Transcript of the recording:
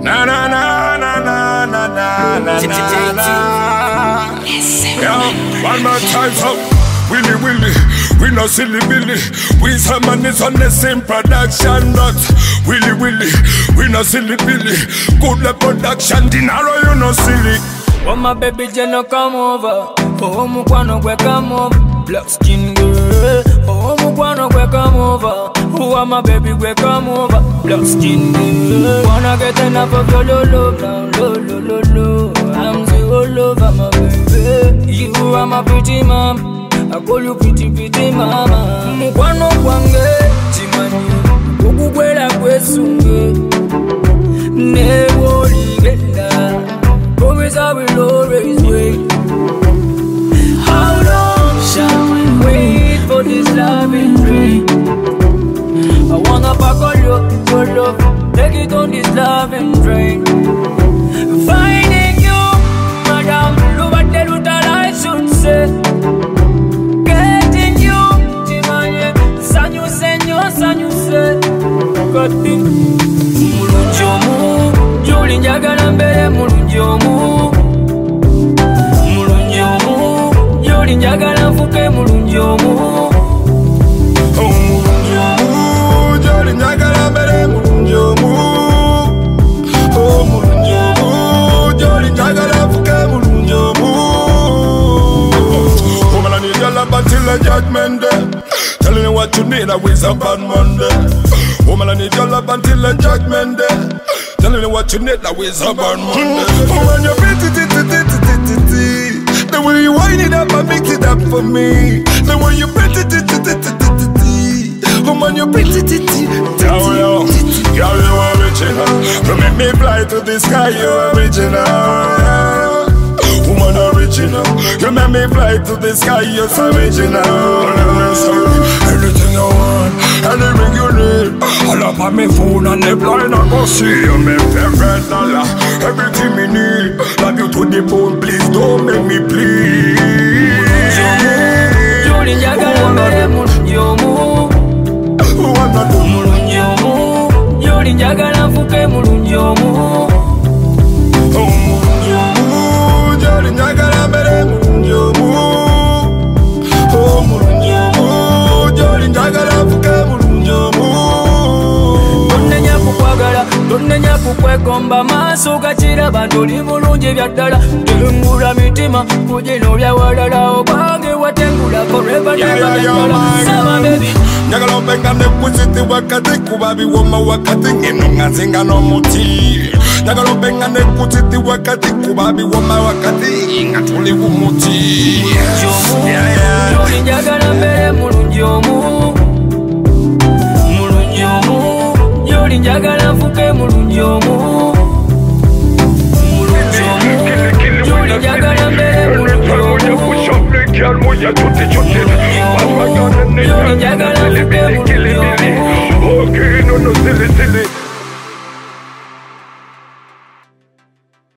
Na na na na na na na na na. Yeah, one more time, so Willy Willy, we no silly Billy. We some man is on the same production, not Willy Willy, we no silly Billy. Good the production, dinero you no silly. Oh my baby, Jenna come over. Oh mukwano gwe come over. Black skin girl. Oh mukwano gwe come over. Oh my baby gwe come over. Black skin girl. Wanna get enough of your love now, lo. I'm the all over my baby. You are my pretty mama. I call you pretty mama. Mukwano gwange chimanyi ukugwera kwesunge newoligenda. Promise I will always wait. How long shall we wait for this loving rain? I wanna pack all your love, take it on this loving train. Finding you, madam, look what I should say. Getting you, Timanye, sanyu se. Got it, mulunjomu, Juli njagala mbere mulunjomu. Juli njagala nfuke mulunjomu. Mulunjomu, Juli njagala mbere mulunjomu. Mulunjomu, Juli njagala nfuke mulunjomu. Woman, I need your love until the judgment day. Telling you what you need, I wish a bad Monday. Woman, I need your love until the judgment day. Telling you what you need, I wish a bad Monday. When you're pretty, the way you wind it up and mix it up for me. The way you pretty, woman, you're pretty, yo, you original. You make me fly to the sky, you original. Woman original, you make me fly to the sky, you're so original. Anything you want, anything you need. All up on my phone and the blind I go see you. My favorite dollar, everything me need. Love you to the bone, please don't make me please. Juli njagala mbere mulunjomu. Mulunjomu, Juli njagala nfuke mulunjomu. Juli njagala mbere mulunjomu. Mulunjomu, Juli njagala nfuke mulunjomu. Tonnenya kukwekomba maaso gakiraba toli bulungi byaddala. Tengula mitima kugino byawalala obange watengula forever never saba baby. Njagala obenga nekuziti wakati kuba biwoma wakati ngeno nganzinga n'omuti. Njagala obenga nekuziti wakati kuba biwoma wakati nga tuli bumuti. Juli njagala mbere mulunjomu. Juli njagala nfuke mulunjomu. Juli njagala mbere mulunjomu. Juli njagala nfuke mulunjomu. Okay, no, silly.